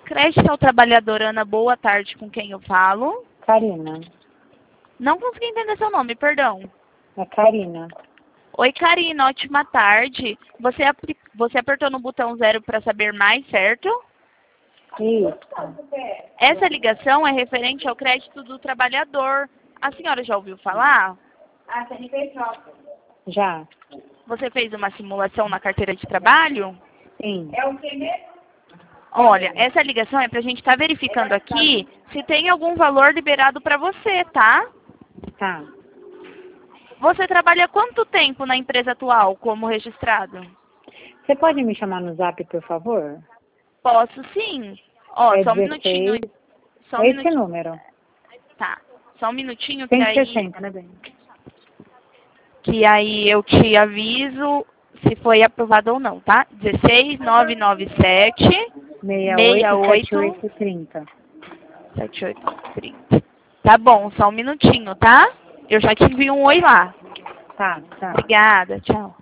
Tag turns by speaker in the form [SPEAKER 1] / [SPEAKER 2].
[SPEAKER 1] Crédito ao trabalhador, Ana, boa tarde, com quem eu falo?
[SPEAKER 2] Karina.
[SPEAKER 1] Não consegui entender seu nome, perdão.
[SPEAKER 2] É Karina.
[SPEAKER 1] Oi, Karina, ótima tarde. Você apertou no botão 0 para saber mais, certo?
[SPEAKER 2] Isso.
[SPEAKER 1] Essa ligação é referente ao crédito do trabalhador. A senhora já ouviu falar?
[SPEAKER 2] Já.
[SPEAKER 1] Você fez uma simulação na carteira de trabalho?
[SPEAKER 2] Sim.
[SPEAKER 1] Olha, essa ligação é para a gente estar verificando aqui se tem algum valor liberado para você, tá?
[SPEAKER 2] Tá.
[SPEAKER 1] Você trabalha quanto tempo na empresa atual como registrado?
[SPEAKER 2] Você pode me chamar no zap, por favor?
[SPEAKER 1] Posso sim. Ó,
[SPEAKER 2] É
[SPEAKER 1] só um minutinho.
[SPEAKER 2] 16.
[SPEAKER 1] Só um
[SPEAKER 2] É esse
[SPEAKER 1] minutinho.
[SPEAKER 2] número.
[SPEAKER 1] Tá. Só um minutinho que aí,
[SPEAKER 2] 160, né, bem?
[SPEAKER 1] que aí eu te aviso se foi aprovado ou não, tá? 16997 68
[SPEAKER 2] 687830.
[SPEAKER 1] 7830. Tá bom, só um minutinho, tá? Eu já te envio um oi lá.
[SPEAKER 2] Tá, tá.
[SPEAKER 1] Obrigada, tchau.